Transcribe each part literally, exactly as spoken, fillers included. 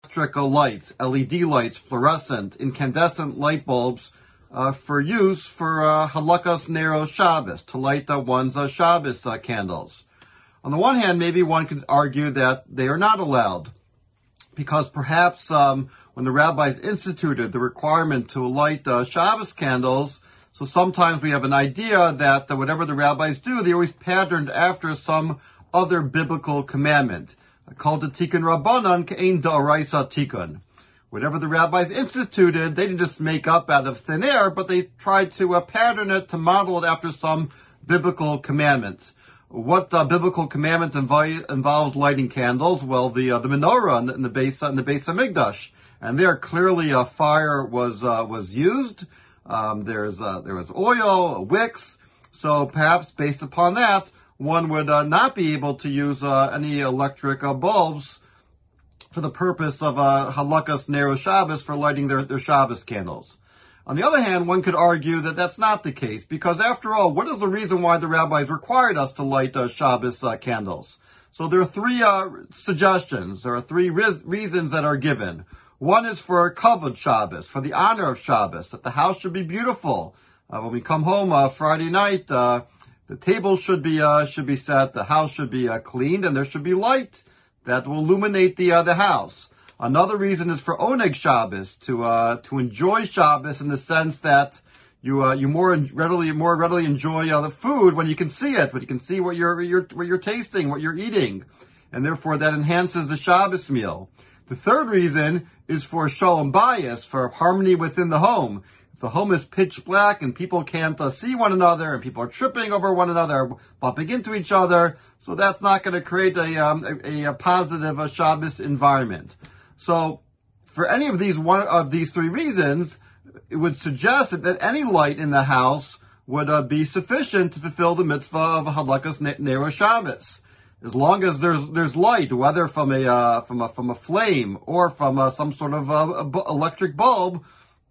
electric lights, L E D lights, fluorescent, incandescent light bulbs, uh, for use for uh, Hadlakas Nero Shabbos, to light uh, one's uh, Shabbos uh, candles. On the one hand, maybe one could argue that they are not allowed, because perhaps um, when the rabbis instituted the requirement to light uh, Shabbos candles, so sometimes we have an idea that uh, whatever the rabbis do, they always patterned after some other biblical commandment, called the Tikkun Rabbanan Ke'ein D'Oraisa Tikkun. Whatever the rabbis instituted, they didn't just make up out of thin air, but they tried to uh, pattern it, to model it after some biblical commandments. What uh, biblical commandment invi- involves lighting candles? Well, the uh, the menorah in the, in the base in the Beis Hamikdash, and there clearly a fire was uh, was used. Um, there's uh, there was oil, wicks. So perhaps based upon that, one would uh, not be able to use uh, any electric uh, bulbs for the purpose of uh, Hadlakas Nero Shabbos, for lighting their, their Shabbos candles. On the other hand, one could argue that that's not the case, because after all, what is the reason why the rabbis required us to light uh, Shabbos uh, candles? So there are three uh, suggestions. There are three re- reasons that are given. One is for Kavod Shabbos, for the honor of Shabbos, that the house should be beautiful. Uh, when we come home uh, Friday night, uh, the table should be uh, should be set, the house should be uh, cleaned, and there should be light that will illuminate the uh, the house. Another reason is for Oneg Shabbos, to uh, to enjoy Shabbos in the sense that you uh, you more readily more readily enjoy uh, the food when you can see it, when you can see what you're, you're what you're tasting, what you're eating, and therefore that enhances the Shabbos meal. The third reason is for Shalom Bayis, for harmony within the home. If the home is pitch black and people can't uh, see one another, and people are tripping over one another, bumping into each other, so that's not going to create a, um, a, a positive uh, Shabbos environment. So, for any of these one of these three reasons, it would suggest that, that any light in the house would uh, be sufficient to fulfill the mitzvah of Hadlakas Nero Shabbos. As long as there's there's light, whether from a uh, from a from a flame or from uh, some sort of uh, bu- electric bulb,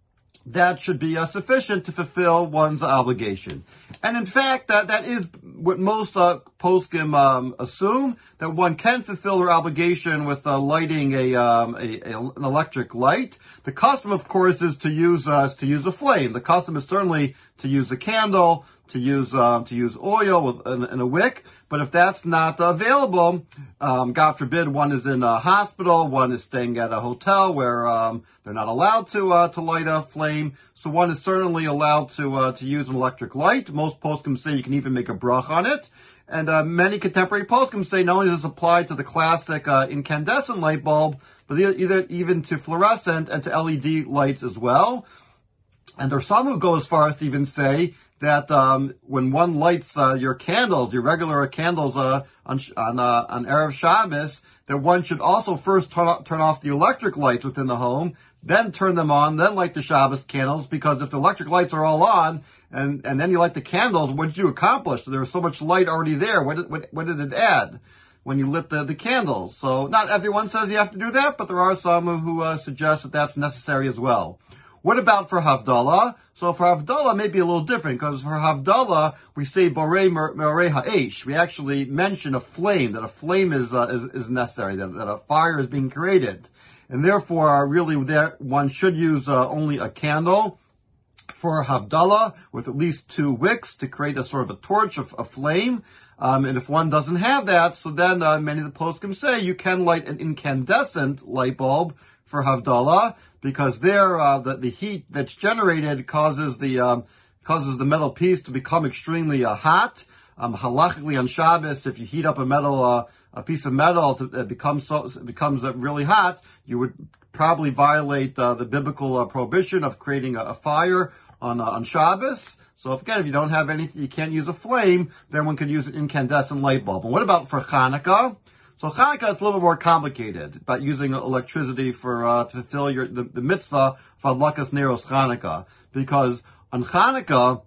that should be uh, sufficient to fulfill one's obligation. And in fact, that that is what most uh, poskim um, assume, that one can fulfill their obligation with uh, lighting a, um, a, a an electric light. The custom, of course, is to use uh, is to use a flame. The custom is certainly to use a candle, to use uh, to use oil with, and, and a wick. But if that's not available, um, God forbid, one is in a hospital, one is staying at a hotel where um, they're not allowed to uh, to light a flame. So one is certainly allowed to uh, to use an electric light. Most poskim say you can even make a brach on it. And uh, many contemporary poskim say not only does this apply to the classic uh, incandescent light bulb, but either even to fluorescent and to L E D lights as well. And there are some who go as far as to even say that um, when one lights uh, your candles, your regular candles uh, on on, uh, on Erev Shabbos, that one should also first turn off, turn off the electric lights within the home, then turn them on, then light the Shabbos candles, because if the electric lights are all on, and, and then you light the candles, what did you accomplish? There was so much light already there. What did, what, what did it add when you lit the, the candles? So not everyone says you have to do that, but there are some who uh, suggest that that's necessary as well. What about for Havdalah? So for Havdalah, maybe a little different, because for Havdalah, we say Borei Merei Ha'esh. We actually mention a flame, that a flame is uh, is, is necessary, that, that a fire is being created. And therefore, uh, really, there one should use uh, only a candle for Havdalah, with at least two wicks to create a sort of a torch, of a flame. Um, and if one doesn't have that, so then uh, many of the poskim say you can light an incandescent light bulb for Havdalah, because there, uh, the, the heat that's generated causes the, um, causes the metal piece to become extremely, uh, hot. Um, halachically on Shabbos, if you heat up a metal, uh, a piece of metal to, it becomes so, it becomes uh, really hot, you would probably violate, uh, the biblical uh, prohibition of creating a, a fire on, uh, on Shabbos. So if, again, if you don't have anything, you can't use a flame, then one could use an incandescent light bulb. And what about for Hanukkah? So Hanukkah is a little bit more complicated, about using electricity for uh, to fulfill your the, the mitzvah for Hadlakas Neros Hanukkah, because on Hanukkah,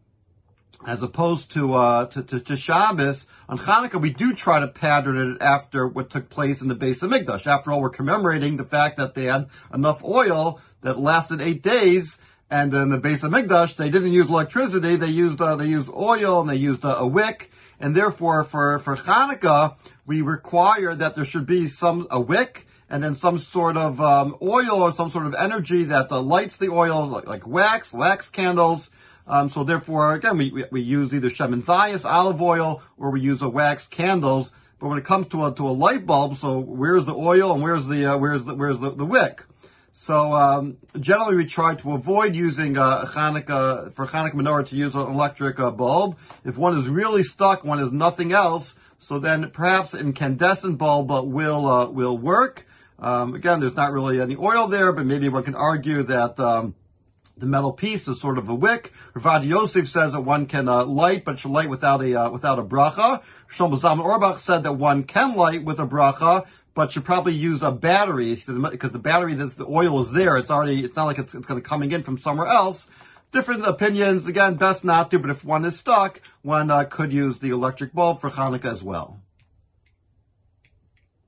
as opposed to, uh, to to to Shabbos, on Hanukkah we do try to pattern it after what took place in the Beis Hamikdash. After all, we're commemorating the fact that they had enough oil that lasted eight days, and in the Beis Hamikdash they didn't use electricity; they used uh, they used oil and they used uh, a wick. And therefore, for, for Hanukkah, we require that there should be some, a wick, and then some sort of um, oil or some sort of energy that uh, lights the oils, like, like wax, wax candles. Um, so therefore, again, we, we, we use either shemen zayis, olive oil, or we use a wax candles. But when it comes to a, to a light bulb, so where's the oil and where's the, uh, where's the, where's the, the wick? So, um, generally we try to avoid using, uh, Hanukkah, for Hanukkah menorah to use an electric uh, bulb. If one is really stuck, one has nothing else, so then perhaps an incandescent bulb uh, will, uh, will work. Um, again, there's not really any oil there, but maybe one can argue that, um, the metal piece is sort of a wick. Rav Yosef says that one can uh, light, but should light without a uh, without a bracha. Shlomo Zalman Auerbach said that one can light with a bracha, but should probably use a battery because the battery, that the oil is there. It's already. It's not like it's, it's going to coming in from somewhere else. Different opinions. Again, best not to. But if one is stuck, one uh, could use the electric bulb for Hanukkah as well.